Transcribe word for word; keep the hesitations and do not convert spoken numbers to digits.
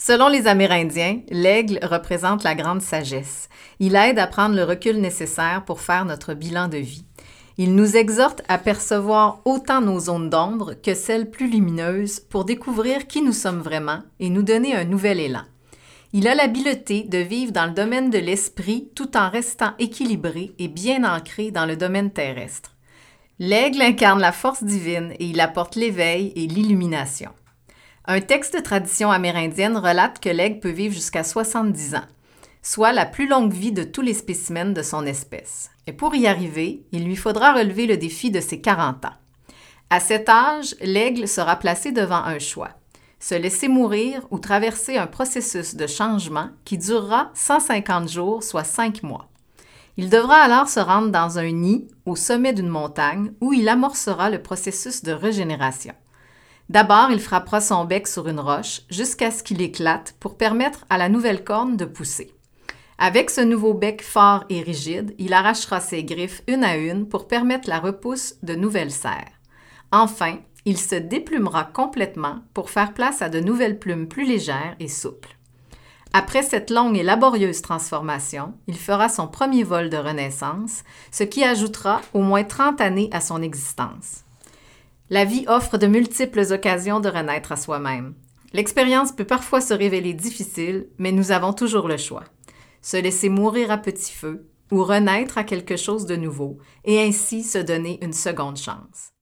Selon les Amérindiens, l'aigle représente la grande sagesse. Il aide à prendre le recul nécessaire pour faire notre bilan de vie. Il nous exhorte à percevoir autant nos zones d'ombre que celles plus lumineuses pour découvrir qui nous sommes vraiment et nous donner un nouvel élan. Il a l'habileté de vivre dans le domaine de l'esprit tout en restant équilibré et bien ancré dans le domaine terrestre. L'aigle incarne la force divine et il apporte l'éveil et l'illumination. Un texte de tradition amérindienne relate que l'aigle peut vivre jusqu'à soixante-dix ans, soit la plus longue vie de tous les spécimens de son espèce. Et pour y arriver, il lui faudra relever le défi de ses quarante ans. À cet âge, l'aigle sera placé devant un choix: se laisser mourir ou traverser un processus de changement qui durera cent cinquante jours, soit cinq mois. Il devra alors se rendre dans un nid au sommet d'une montagne où il amorcera le processus de régénération. D'abord, il frappera son bec sur une roche jusqu'à ce qu'il éclate pour permettre à la nouvelle corne de pousser. Avec ce nouveau bec fort et rigide, il arrachera ses griffes une à une pour permettre la repousse de nouvelles serres. Enfin, il se déplumera complètement pour faire place à de nouvelles plumes plus légères et souples. Après cette longue et laborieuse transformation, il fera son premier vol de renaissance, ce qui ajoutera au moins trente années à son existence. La vie offre de multiples occasions de renaître à soi-même. L'expérience peut parfois se révéler difficile, mais nous avons toujours le choix. Se laisser mourir à petit feu ou renaître à quelque chose de nouveau et ainsi se donner une seconde chance.